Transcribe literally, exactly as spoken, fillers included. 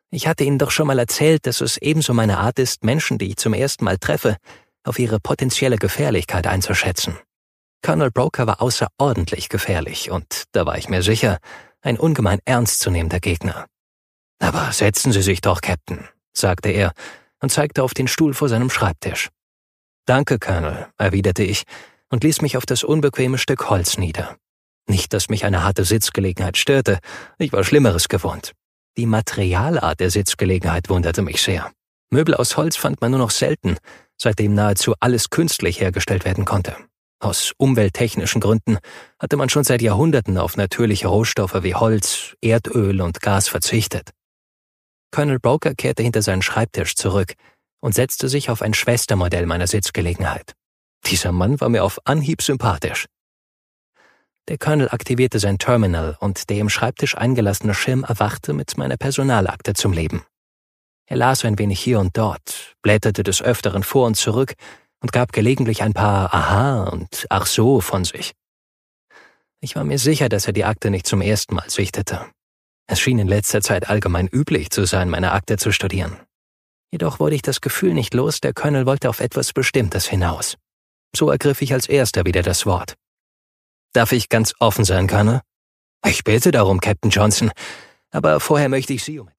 Ich hatte Ihnen doch schon mal erzählt, dass es ebenso meine Art ist, Menschen, die ich zum ersten Mal treffe, auf ihre potenzielle Gefährlichkeit einzuschätzen. Colonel Broker war außerordentlich gefährlich und, da war ich mir sicher, ein ungemein ernstzunehmender Gegner. »Aber setzen Sie sich doch, Captain«, sagte er und zeigte auf den Stuhl vor seinem Schreibtisch. »Danke, Colonel«, erwiderte ich und ließ mich auf das unbequeme Stück Holz nieder. Nicht, dass mich eine harte Sitzgelegenheit störte, ich war Schlimmeres gewohnt. Die Materialart der Sitzgelegenheit wunderte mich sehr. Möbel aus Holz fand man nur noch selten, seitdem nahezu alles künstlich hergestellt werden konnte. Aus umwelttechnischen Gründen hatte man schon seit Jahrhunderten auf natürliche Rohstoffe wie Holz, Erdöl und Gas verzichtet. Colonel Broker kehrte hinter seinen Schreibtisch zurück und setzte sich auf ein Schwestermodell meiner Sitzgelegenheit. Dieser Mann war mir auf Anhieb sympathisch. Der Colonel aktivierte sein Terminal und der im Schreibtisch eingelassene Schirm erwachte mit meiner Personalakte zum Leben. Er las ein wenig hier und dort, blätterte des Öfteren vor und zurück und gab gelegentlich ein paar Aha und Ach so von sich. Ich war mir sicher, dass er die Akte nicht zum ersten Mal sichtete. Es schien in letzter Zeit allgemein üblich zu sein, meine Akte zu studieren. Jedoch wurde ich das Gefühl nicht los, der Colonel wollte auf etwas Bestimmtes hinaus. So ergriff ich als erster wieder das Wort. »Darf ich ganz offen sein, Colonel?« »Ich bitte darum, Captain Johnson, aber vorher möchte ich Sie um